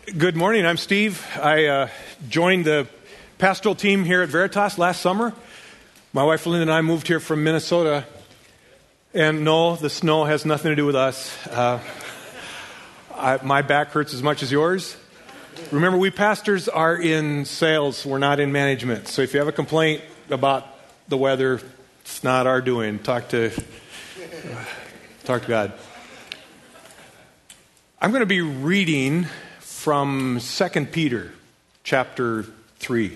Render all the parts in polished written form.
Good morning. I'm Steve. I joined the pastoral team here at Veritas last summer. My wife Linda and I moved here from Minnesota. And no, the snow has nothing to do with us. My back hurts as much as yours. Remember, we pastors are in sales. We're not in management. So if you have a complaint about the weather, it's not our doing. Talk to God. I'm going to be reading from 2 Peter chapter 3.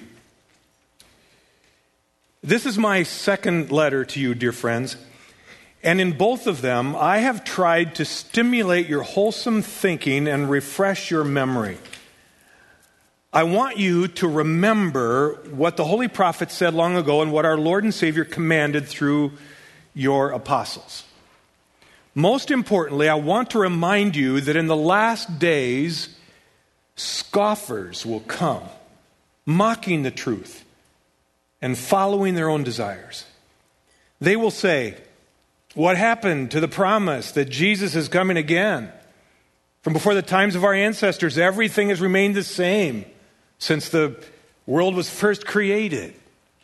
This is my second letter to you, dear friends. And in both of them, I have tried to stimulate your wholesome thinking and refresh your memory. I want you to remember what the holy prophet said long ago and what our Lord and Savior commanded through your apostles. Most importantly, I want to remind you that in the last days, scoffers will come, mocking the truth and following their own desires. They will say, "What happened to the promise that Jesus is coming again? From before the times of our ancestors, everything has remained the same since the world was first created."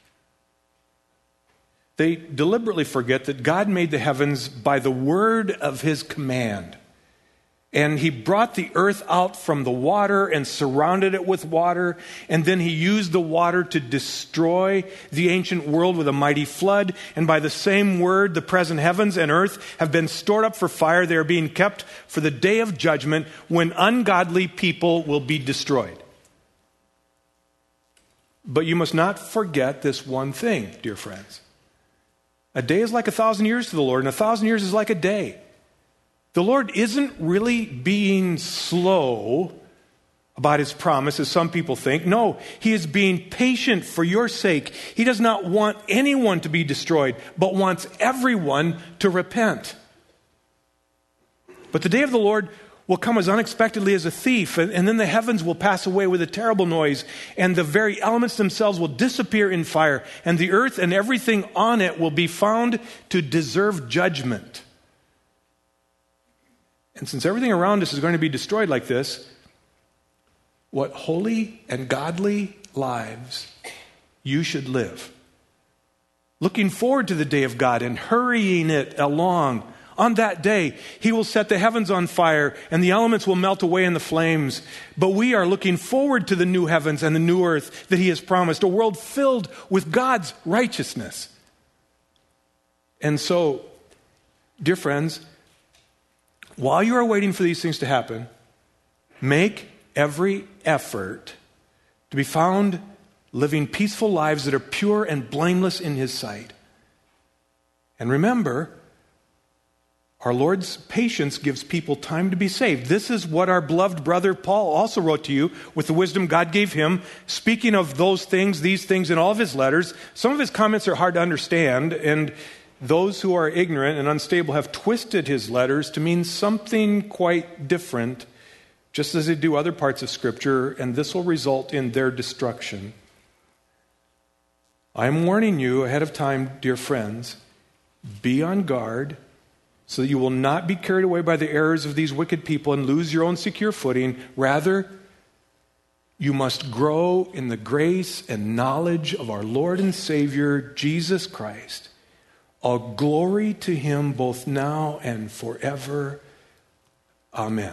They deliberately forget that God made the heavens by the word of his command. And he brought the earth out from the water and surrounded it with water. And then he used the water to destroy the ancient world with a mighty flood. And by the same word, the present heavens and earth have been stored up for fire. They are being kept for the day of judgment when ungodly people will be destroyed. But you must not forget this one thing, dear friends. A day is like 1,000 years to the Lord, and 1,000 years is like a day. The Lord isn't really being slow about his promise, as some people think. No, he is being patient for your sake. He does not want anyone to be destroyed, but wants everyone to repent. But the day of the Lord will come as unexpectedly as a thief, and then the heavens will pass away with a terrible noise, and the very elements themselves will disappear in fire, and the earth and everything on it will be found to deserve judgment. And since everything around us is going to be destroyed like this, what holy and godly lives you should live, looking forward to the day of God and hurrying it along. On that day, he will set the heavens on fire and the elements will melt away in the flames. But we are looking forward to the new heavens and the new earth that he has promised, a world filled with God's righteousness. And so, dear friends, while you are waiting for these things to happen, make every effort to be found living peaceful lives that are pure and blameless in his sight. And remember, our Lord's patience gives people time to be saved. This is what our beloved brother Paul also wrote to you with the wisdom God gave him, speaking of those things, these things in all of his letters. Some of his comments are hard to understand, and those who are ignorant and unstable have twisted his letters to mean something quite different, just as they do other parts of Scripture, and this will result in their destruction. I am warning you ahead of time, dear friends, be on guard so that you will not be carried away by the errors of these wicked people and lose your own secure footing. Rather, you must grow in the grace and knowledge of our Lord and Savior, Jesus Christ. All glory to him both now and forever. Amen.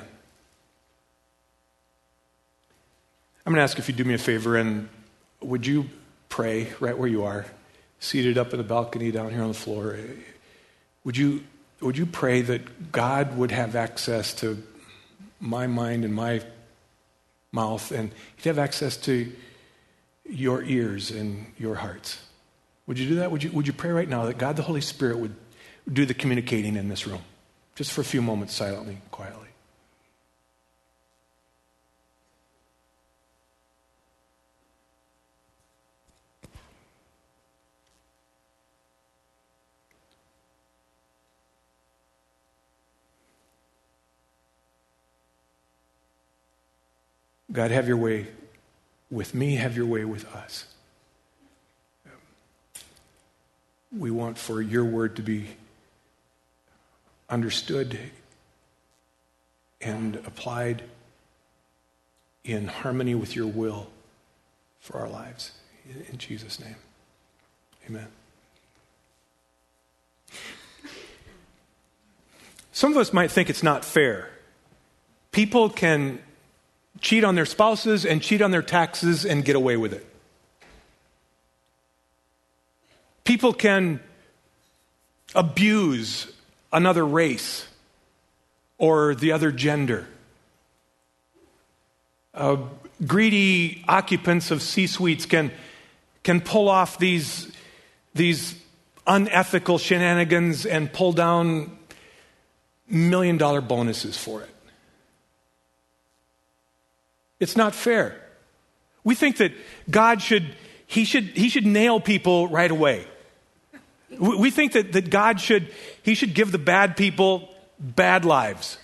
I'm going to ask if you do me a favor, and would you pray right where you are, seated up in the balcony down here on the floor? Would you pray that God would have access to my mind and my mouth, and he'd have access to your ears and your hearts? Would you do that? Would you pray right now that God the Holy Spirit would do the communicating in this room? Just for a few moments, silently, quietly. God, have your way with me, have your way with us. We want for your word to be understood and applied in harmony with your will for our lives. In Jesus' name, amen. Some of us might think it's not fair. People can cheat on their spouses and cheat on their taxes and get away with it. People can abuse another race or the other gender. Greedy occupants of C-suites can pull off these unethical shenanigans and pull down $1 million bonuses for it. It's not fair. We think that God should nail people right away. We think that God should give the bad people bad lives.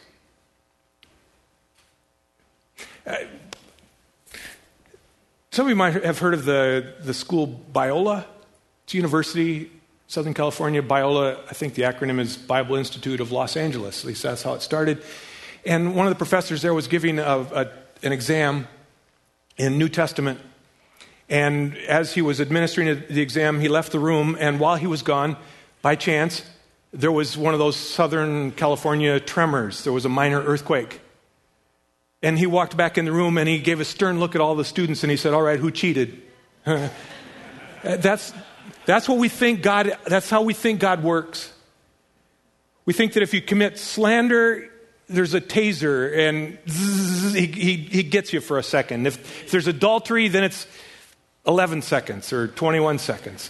Some of you might have heard of the school Biola. It's a university, Southern California. Biola, I think the acronym is Bible Institute of Los Angeles. At least that's how it started. And one of the professors there was giving an exam in New Testament. And as he was administering the exam, he left the room. And while he was gone, by chance, there was one of those Southern California tremors. There was a minor earthquake. And he walked back in the room and he gave a stern look at all the students and he said, "All right, who cheated?" That's what we think God, that's how we think God works. We think that if you commit slander, there's a taser and he gets you for a second. If there's adultery, then it's 11 seconds or 21 seconds.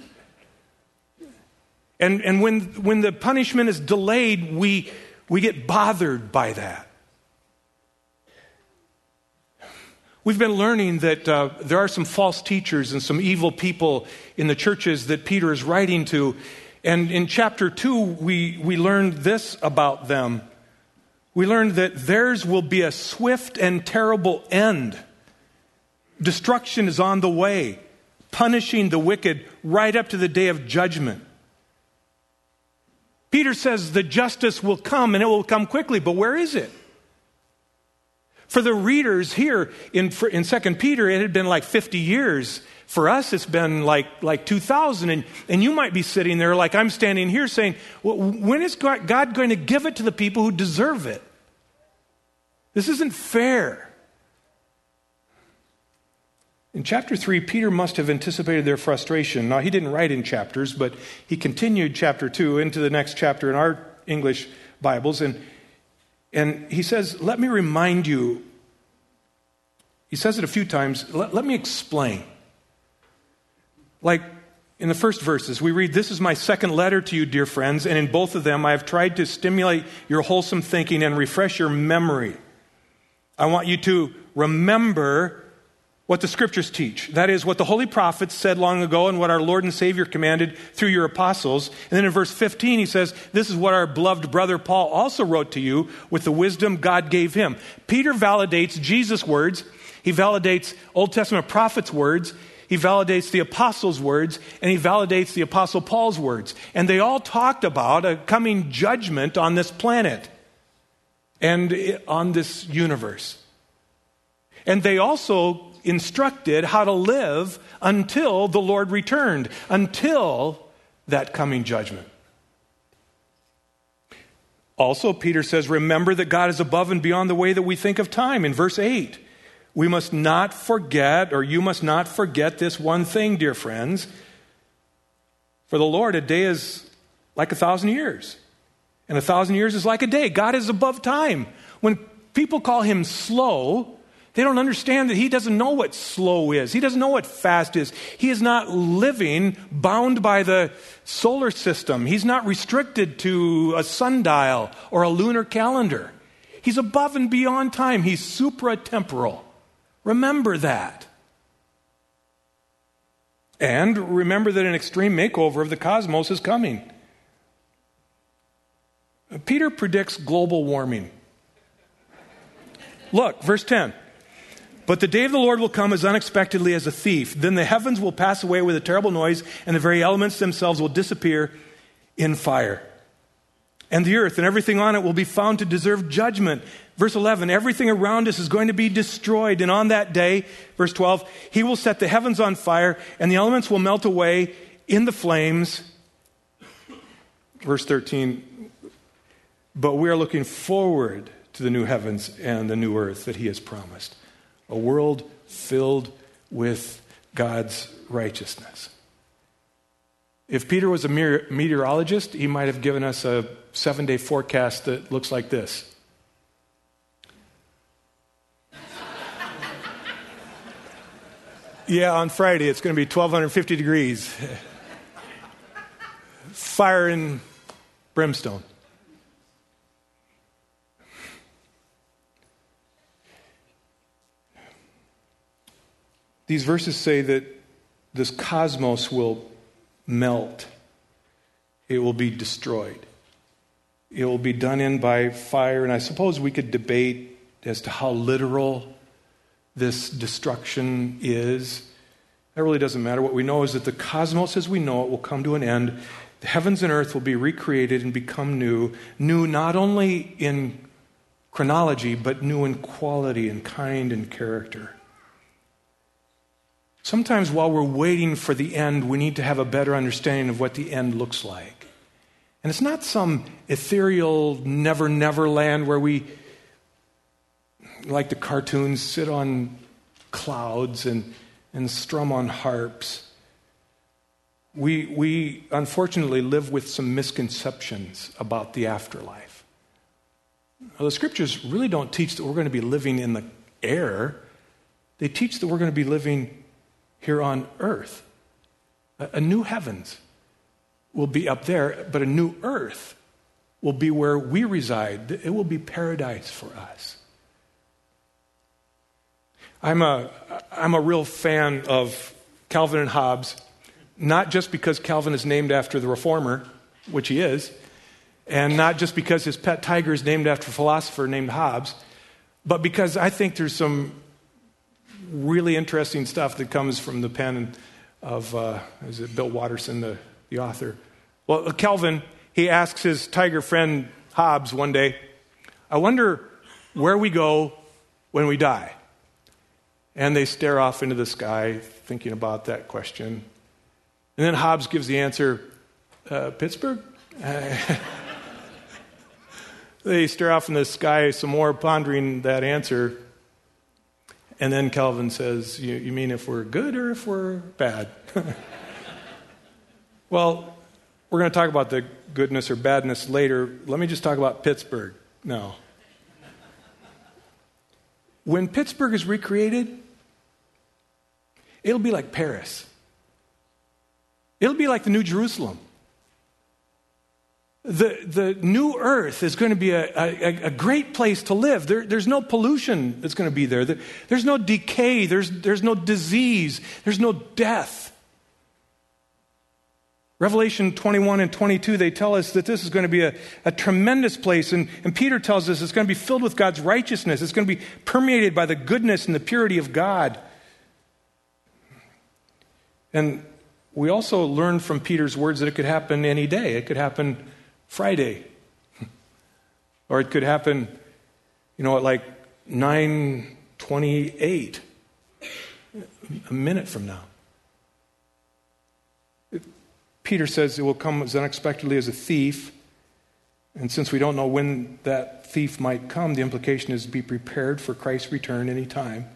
And when the punishment is delayed, we get bothered by that. We've been learning that there are some false teachers and some evil people in the churches that Peter is writing to. And in chapter 2, we learned this about them. We learned that theirs will be a swift and terrible end. Destruction is on the way, punishing the wicked right up to the day of judgment. Peter says the justice will come and it will come quickly, but where is it? For the readers here in 2 Peter, it had been like 50 years. For us, it's been like 2,000. And you might be sitting there like I'm standing here saying, well, when is God going to give it to the people who deserve it? This isn't fair. In chapter 3, Peter must have anticipated their frustration. Now, he didn't write in chapters, but he continued chapter 2 into the next chapter in our English Bibles. And he says, let me remind you, he says it a few times, let me explain. Like in the first verses, we read, "This is my second letter to you, dear friends, and in both of them I have tried to stimulate your wholesome thinking and refresh your memory. I want you to remember what the Scriptures teach. That is, what the holy prophets said long ago and what our Lord and Savior commanded through your apostles." And then in verse 15 he says, "This is what our beloved brother Paul also wrote to you with the wisdom God gave him." Peter validates Jesus' words. He validates Old Testament prophets' words. He validates the apostles' words. And he validates the apostle Paul's words. And they all talked about a coming judgment on this planet and on this universe. And they also instructed how to live until the Lord returned, until that coming judgment. Also, Peter says, remember that God is above and beyond the way that we think of time. In verse 8, we must not forget, or you must not forget this one thing, dear friends. For the Lord, a day is like 1,000 years, and 1,000 years is like a day. God is above time. When people call him slow, they don't understand that he doesn't know what slow is. He doesn't know what fast is. He is not living bound by the solar system. He's not restricted to a sundial or a lunar calendar. He's above and beyond time. He's supratemporal. Remember that. And remember that an extreme makeover of the cosmos is coming. Peter predicts global warming. Look, verse 10. "But the day of the Lord will come as unexpectedly as a thief. Then the heavens will pass away with a terrible noise, and the very elements themselves will disappear in fire." And the earth and everything on it will be found to deserve judgment. Verse 11, everything around us is going to be destroyed. And on that day, verse 12, he will set the heavens on fire and the elements will melt away in the flames. Verse 13, but we are looking forward to the new heavens and the new earth that he has promised. A world filled with God's righteousness. If Peter was a meteorologist, he might have given us a 7-day forecast that looks like this. Yeah, on Friday it's going to be 1,250 degrees. Fire and brimstone. These verses say that this cosmos will melt. It will be destroyed. It will be done in by fire. And I suppose we could debate as to how literal this destruction is. That really doesn't matter. What we know is that the cosmos as we know it will come to an end. The heavens and earth will be recreated and become new. New not only in chronology, but new in quality and kind and character. Sometimes while we're waiting for the end, we need to have a better understanding of what the end looks like. And it's not some ethereal never land where we, like the cartoons, sit on clouds and strum on harps. We unfortunately live with some misconceptions about the afterlife. Well, the scriptures really don't teach that we're going to be living in the air. They teach that we're going to be living here on earth. A new heavens will be up there, but a new earth will be where we reside. It will be paradise for us. I'm a real fan of Calvin and Hobbes, not just because Calvin is named after the reformer, which he is, and not just because his pet tiger is named after a philosopher named Hobbes, but because I think there's some really interesting stuff that comes from the pen of, is it Bill Watterson, the author? Well, Calvin, he asks his tiger friend Hobbes one day, I wonder where we go when we die. And they stare off into the sky thinking about that question. And then Hobbes gives the answer, Pittsburgh? They stare off in the sky some more, pondering that answer. And then Calvin says, you mean if we're good or if we're bad? Well, we're going to talk about the goodness or badness later. Let me just talk about Pittsburgh now. When Pittsburgh is recreated, it'll be like Paris. It'll be like the New Jerusalem. The new earth is going to be a great place to live. There's no pollution that's going to be there. There's no decay. There's no disease. There's no death. Revelation 21 and 22, they tell us that this is going to be a tremendous place. And Peter tells us it's going to be filled with God's righteousness. It's going to be permeated by the goodness and the purity of God. And we also learn from Peter's words that it could happen any day. It could happen Friday. Or it could happen, at like 9:28, a minute from now. Peter says it will come as unexpectedly as a thief. And since we don't know when that thief might come, the implication is to be prepared for Christ's return any time.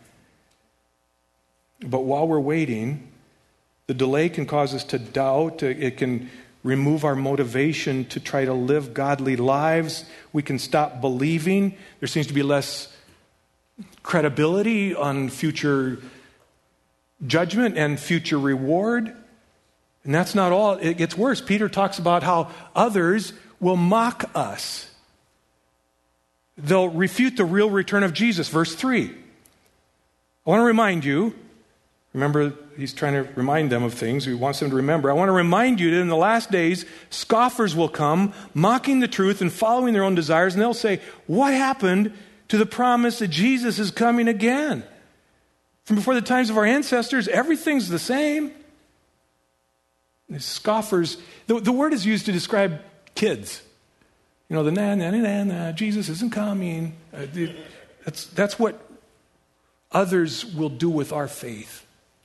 But while we're waiting, the delay can cause us to doubt. It can remove our motivation to try to live godly lives. We can stop believing. There seems to be less credibility on future judgment and future reward. And that's not all. It gets worse. Peter talks about how others will mock us. They'll refute the real return of Jesus. Verse 3. I want to remind you, remember, he's trying to remind them of things. He wants them to remember. I want to remind you that in the last days, scoffers will come, mocking the truth and following their own desires. And they'll say, what happened to the promise that Jesus is coming again? From before the times of our ancestors, everything's the same. The scoffers, the word is used to describe kids. the Jesus isn't coming. That's what others will do with our faith.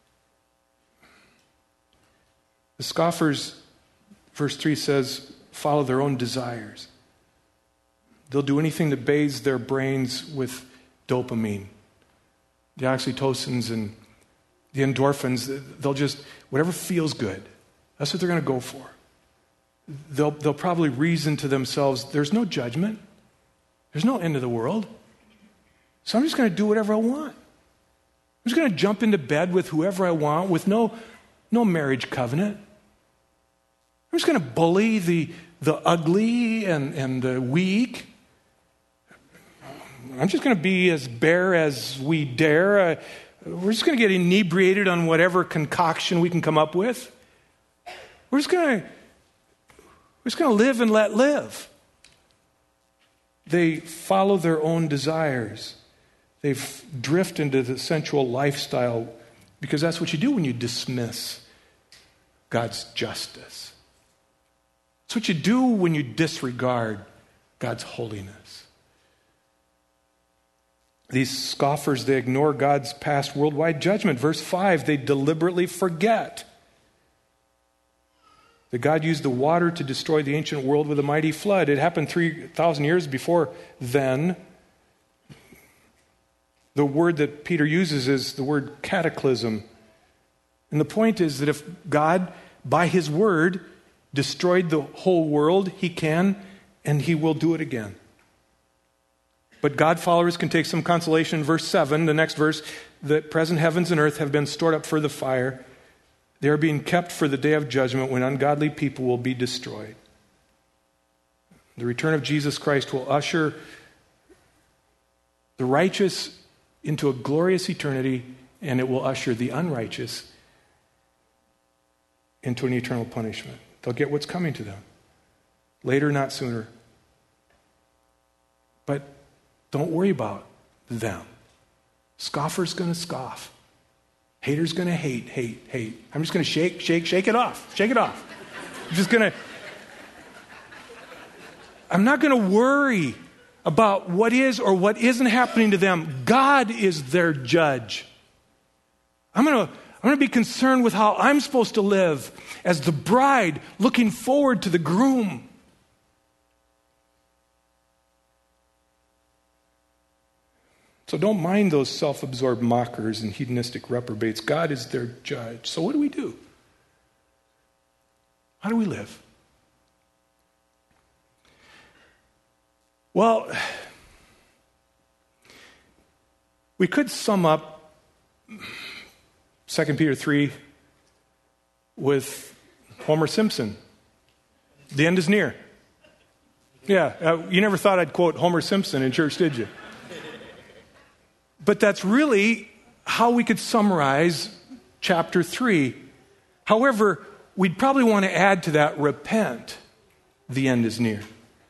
The scoffers, verse 3 says, follow their own desires. They'll do anything that bathes their brains with dopamine, the oxytocins and the endorphins. They'll just, whatever feels good, that's what they're going to go for. They'll probably reason to themselves, there's no judgment. There's no end of the world. So I'm just going to do whatever I want. I'm just going to jump into bed with whoever I want with no marriage covenant. I'm just going to bully the ugly and the weak. I'm just going to be as bare as we dare. We're just going to get inebriated on whatever concoction we can come up with. We're just going to live and let live. They follow their own desires. They drift into the sensual lifestyle because that's what you do when you dismiss God's justice. It's what you do when you disregard God's holiness. These scoffers, they ignore God's past worldwide judgment. Verse 5, they deliberately forget that God used the water to destroy the ancient world with a mighty flood. It happened 3,000 years before then. The word that Peter uses is the word cataclysm. And the point is that if God, by his word, destroyed the whole world, he can and he will do it again. But God followers can take some consolation in verse 7, the next verse, that present heavens and earth have been stored up for the fire. They are being kept for the day of judgment when ungodly people will be destroyed. The return of Jesus Christ will usher the righteous into a glorious eternity, and it will usher the unrighteous into an eternal punishment. They'll get what's coming to them. Later, not sooner. But don't worry about them. Scoffer's going to scoff. Hater's going to hate. I'm just going to shake it off. Shake it off. I'm not going to worry about what is or what isn't happening to them. God is their judge. I'm going to be concerned with how I'm supposed to live as the bride looking forward to the groom. So don't mind those self-absorbed mockers and hedonistic reprobates. God is their judge. So what do we do? How do we live? Well, we could sum up 2 Peter 3 with Homer Simpson. The end is near. Yeah, you never thought I'd quote Homer Simpson in church, did you? But that's really how we could summarize chapter 3. However, we'd probably want to add to that, repent. The end is near.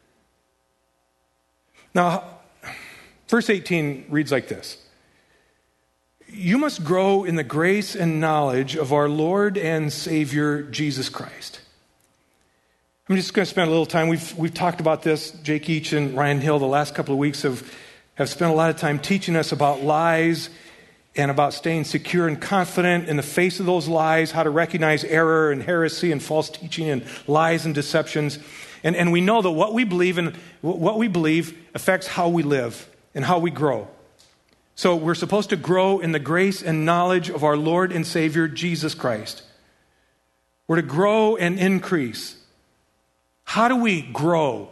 Now, verse 18 reads like this. You must grow in the grace and knowledge of our Lord and Savior, Jesus Christ. I'm just going to spend a little time. We've talked about this. Jake Each and Ryan Hill the last couple of weeks have spent a lot of time teaching us about lies and about staying secure and confident in the face of those lies, how to recognize error and heresy and false teaching and lies and deceptions. And we know that what we believe affects how we live and how we grow. So we're supposed to grow in the grace and knowledge of our Lord and Savior, Jesus Christ. We're to grow and increase. How do we grow?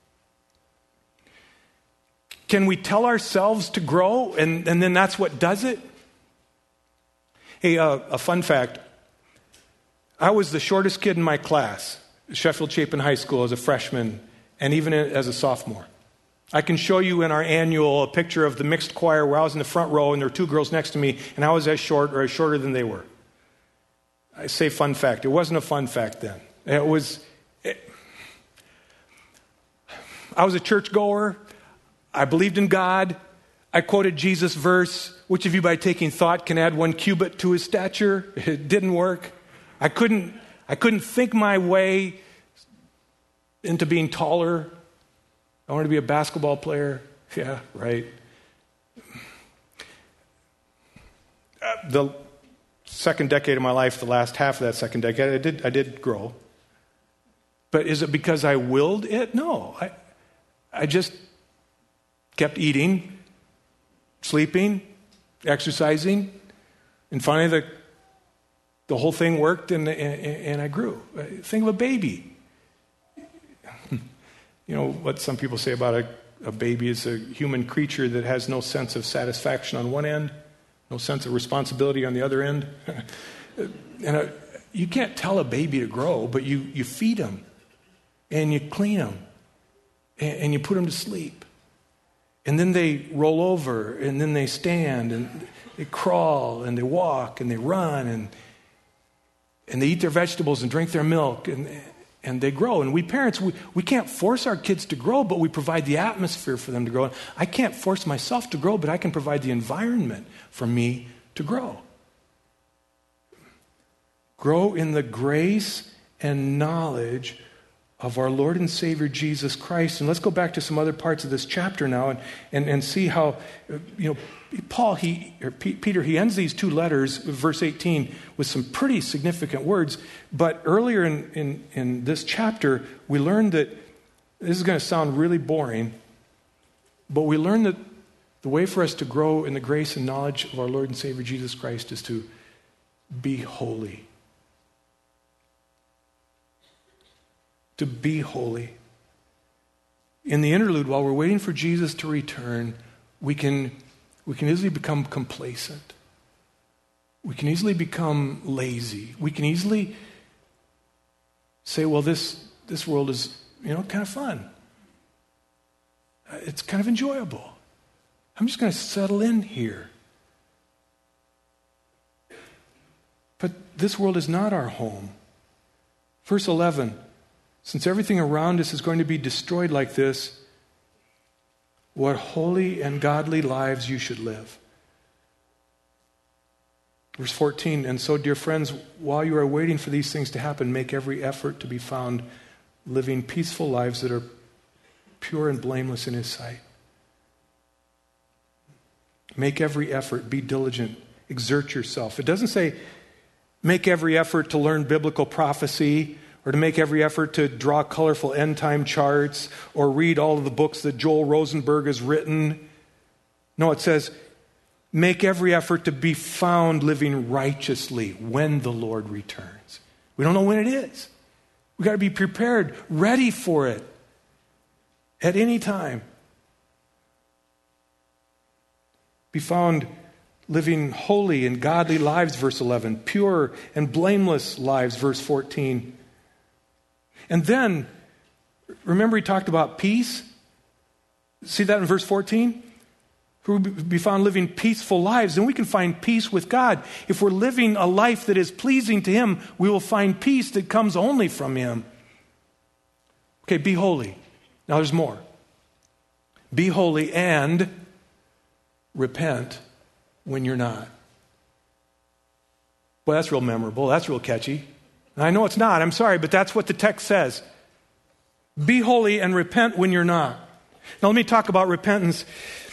Can we tell ourselves to grow and then that's what does it? Hey, a fun fact. I was the shortest kid in my class, Sheffield Chapin High School, as a freshman and even as a sophomore. I can show you in our annual a picture of the mixed choir where I was in the front row and there were two girls next to me and I was as short or as shorter than they were. I say fun fact. It wasn't a fun fact then. I was a churchgoer. I believed in God. I quoted Jesus' verse, which of you by taking thought can add 1 cubit to his stature? It didn't work. I couldn't think my way into being taller. I wanted to be a basketball player. Yeah, right. The second decade of my life, the last half of that second decade, I did grow. But is it because I willed it? No. I just kept eating, sleeping, exercising, and finally the whole thing worked and I grew. Think of a baby. You know what some people say about a baby is a human creature that has no sense of satisfaction on one end, no sense of responsibility on the other end. And you can't tell a baby to grow, but you feed them and you clean them and you put them to sleep. And then they roll over and then they stand and they crawl and they walk and they run and they eat their vegetables and drink their milk and they grow. And we parents, we can't force our kids to grow, but we provide the atmosphere for them to grow. I can't force myself to grow, but I can provide the environment for me to grow. Grow in the grace and knowledge of our Lord and Savior Jesus Christ. And let's go back to some other parts of this chapter now and see how, Peter, he ends these two letters, verse 18, with some pretty significant words. But earlier in this chapter, we learned that, this is going to sound really boring, but we learned that the way for us to grow in the grace and knowledge of our Lord and Savior Jesus Christ is to be holy. To be holy. In the interlude, while we're waiting for Jesus to return, we can easily become complacent. We can easily become lazy. We can easily say, well, this world is, kind of fun. It's kind of enjoyable. I'm just going to settle in here. But this world is not our home. Verse 11, since everything around us is going to be destroyed like this, what holy and godly lives you should live. Verse 14, and so, dear friends, while you are waiting for these things to happen, make every effort to be found living peaceful lives that are pure and blameless in His sight. Make every effort, be diligent, exert yourself. It doesn't say make every effort to learn biblical prophecy, or to make every effort to draw colorful end-time charts, or read all of the books that Joel Rosenberg has written. No, it says, make every effort to be found living righteously when the Lord returns. We don't know when it is. We've got to be prepared, ready for it at any time. Be found living holy and godly lives, verse 11. Pure and blameless lives, verse 14. And then, remember he talked about peace? See that in verse 14? Who will be found living peaceful lives. And we can find peace with God. If we're living a life that is pleasing to Him, we will find peace that comes only from Him. Okay, be holy. Now there's more. Be holy and repent when you're not. Well, that's real memorable. That's real catchy. I know it's not. I'm sorry, but that's what the text says. Be holy and repent when you're not. Now let me talk about repentance.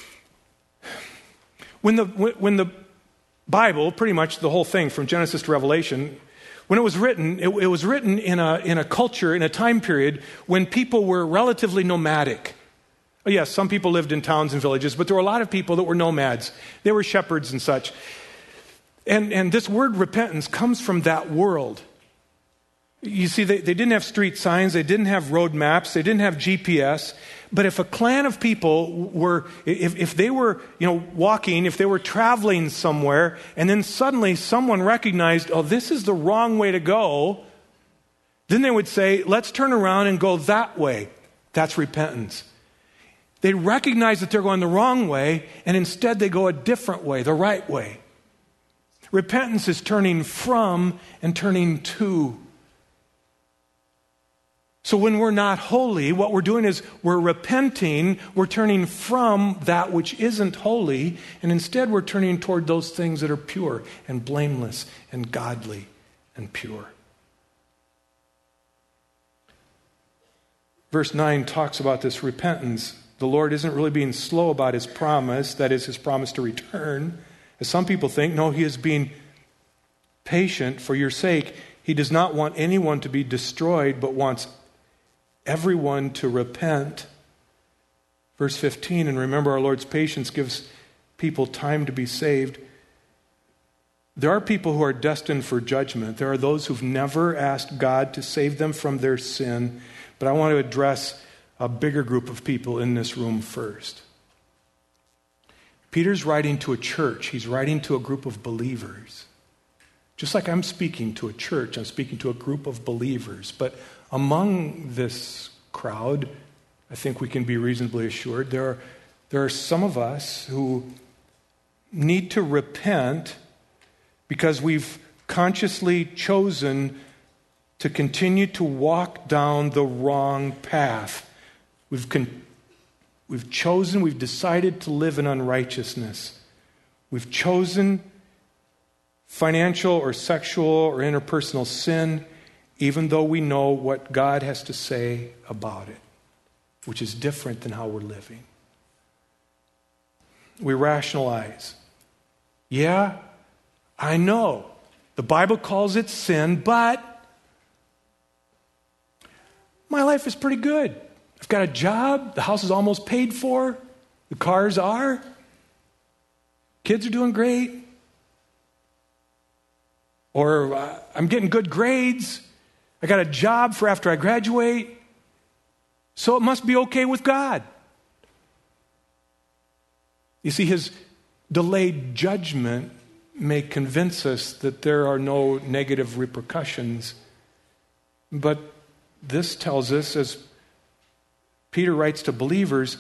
When the Bible, pretty much the whole thing from Genesis to Revelation, when it was written, it was written in a culture, in a time period when people were relatively nomadic. Oh, yes, some people lived in towns and villages, but there were a lot of people that were nomads. They were shepherds and such. And this word repentance comes from that world. You see, they didn't have street signs, they didn't have road maps, they didn't have GPS. But if a clan of people were, if they were, walking, if they were traveling somewhere, and then suddenly someone recognized, oh, this is the wrong way to go, then they would say, let's turn around and go that way. That's repentance. They recognize that they're going the wrong way, and instead they go a different way, the right way. Repentance is turning from and turning to. So when we're not holy, what we're doing is we're repenting, we're turning from that which isn't holy, and instead we're turning toward those things that are pure and blameless and godly and pure. Verse 9 talks about this repentance. The Lord isn't really being slow about his promise, that is his promise to return. As some people think, no, he is being patient for your sake. He does not want anyone to be destroyed, but wants everyone to repent. Verse 15, and remember, our Lord's patience gives people time to be saved. There are people who are destined for judgment. There are those who've never asked God to save them from their sin. But I want to address a bigger group of people in this room first. Peter's writing to a church. He's writing to a group of believers. Just like I'm speaking to a church, I'm speaking to a group of believers. But among this crowd, I think we can be reasonably assured, there are some of us who need to repent because we've consciously chosen to continue to walk down the wrong path. We've decided to live in unrighteousness. We've chosen financial or sexual or interpersonal sin, even though we know what God has to say about it, which is different than how we're living. We rationalize. Yeah, I know. The Bible calls it sin, but my life is pretty good. I've got a job. The house is almost paid for. The cars are. Kids are doing great. Or I'm getting good grades. I got a job for after I graduate. So it must be okay with God. You see, his delayed judgment may convince us that there are no negative repercussions. But this tells us, as Peter writes to believers,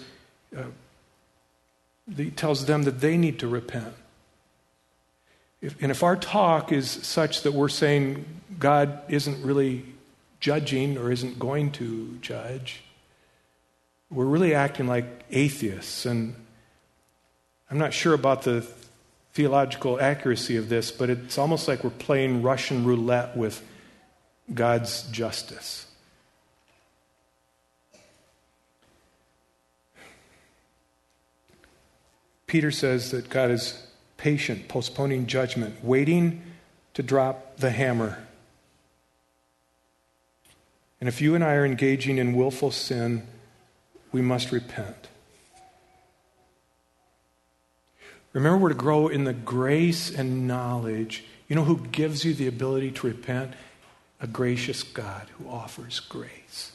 he tells them that they need to repent. If our talk is such that we're saying God isn't really judging or isn't going to judge, we're really acting like atheists. And I'm not sure about the theological accuracy of this, but it's almost like we're playing Russian roulette with God's justice. Peter says that God is patient, postponing judgment, waiting to drop the hammer. And if you and I are engaging in willful sin, we must repent. Remember, we're to grow in the grace and knowledge. You know who gives you the ability to repent? A gracious God who offers grace.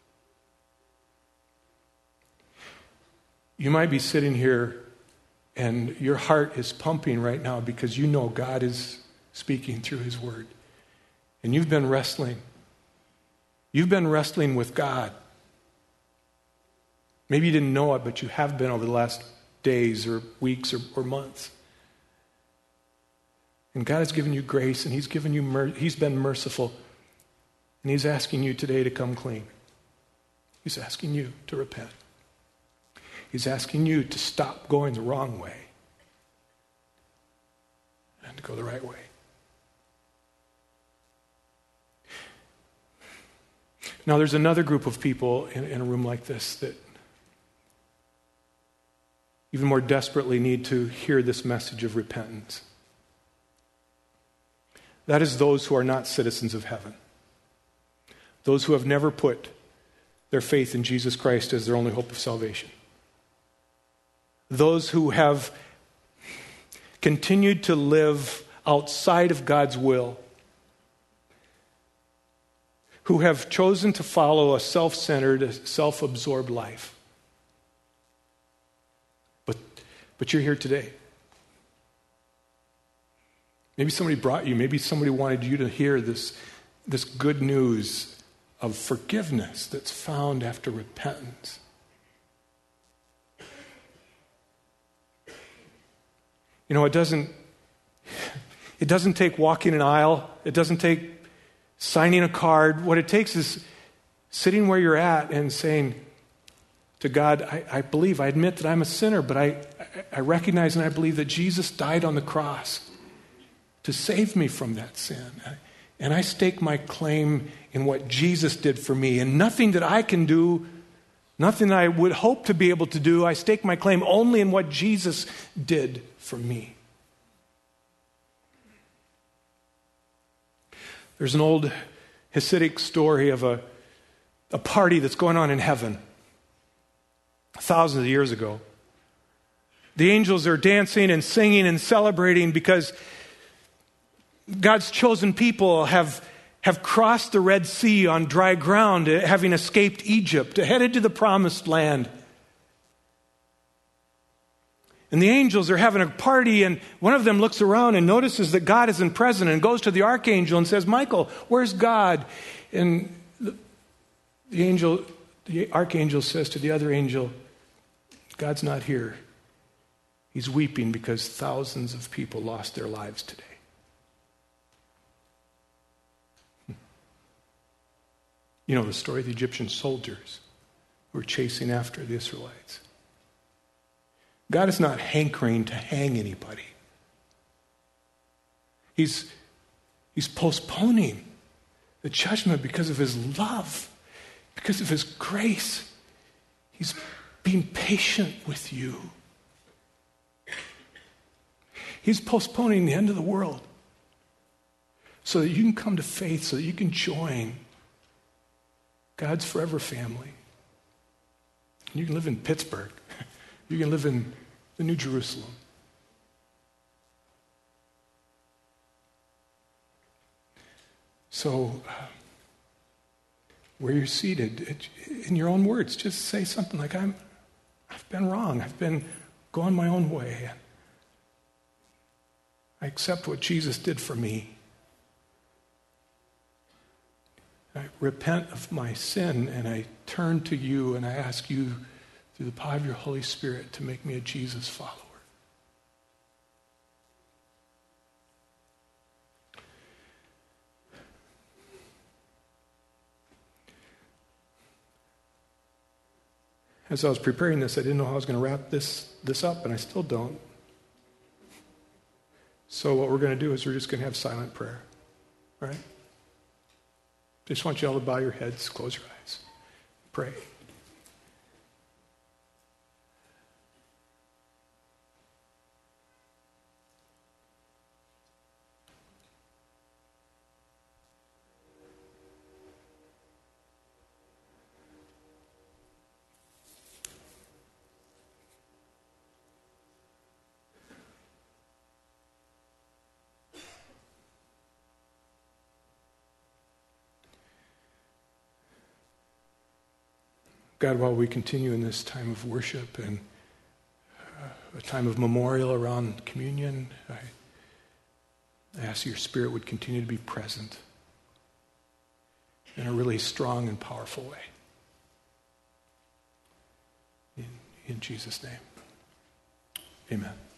You might be sitting here and your heart is pumping right now because you know God is speaking through his word. And you've been wrestling. You've been wrestling with God. Maybe you didn't know it, but you have been over the last days or weeks or months. And God has given you grace, and he's given you he's been merciful. And he's asking you today to come clean. He's asking you to repent. He's asking you to stop going the wrong way and to go the right way. Now, there's another group of people in a room like this that even more desperately need to hear this message of repentance. That is those who are not citizens of heaven. Those who have never put their faith in Jesus Christ as their only hope of salvation. Those who have continued to live outside of God's will. Who have chosen to follow a self-centered, self-absorbed life. But you're here today. Maybe somebody brought you, maybe somebody wanted you to hear this good news of forgiveness that's found after repentance. You know, it doesn't take walking an aisle. It doesn't take signing a card. What it takes is sitting where you're at and saying to God, I believe, I admit that I'm a sinner, but I recognize and I believe that Jesus died on the cross to save me from that sin. And I stake my claim in what Jesus did for me. And nothing that I can do, nothing I would hope to be able to do, I stake my claim only in what Jesus did for me. There's an old Hasidic story of a party that's going on in heaven thousands of years ago. The angels are dancing and singing and celebrating because God's chosen people have crossed the Red Sea on dry ground, having escaped Egypt, headed to the promised land. And the angels are having a party, and one of them looks around and notices that God isn't present and goes to the archangel and says, Michael, where's God? And the archangel says to the other angel, God's not here. He's weeping because thousands of people lost their lives today. You know the story of the Egyptian soldiers who were chasing after the Israelites. God is not hankering to hang anybody. He's postponing the judgment because of his love, because of his grace. He's being patient with you. He's postponing the end of the world so that you can come to faith, so that you can join God's forever family. You can live in Pittsburgh. You can live in the New Jerusalem. So, where you're seated, in your own words, just say something like, I've been wrong. I've been going my own way. I accept what Jesus did for me. I repent of my sin and I turn to you and I ask you through the power of your Holy Spirit to make me a Jesus follower. As I was preparing this, I didn't know how I was going to wrap this up, and I still don't. So what we're going to do is we're just going to have silent prayer. All right? Just want you all to bow your heads, close your eyes, pray. God, while we continue in this time of worship and a time of memorial around communion, I ask your Spirit would continue to be present in a really strong and powerful way. In Jesus' name, amen.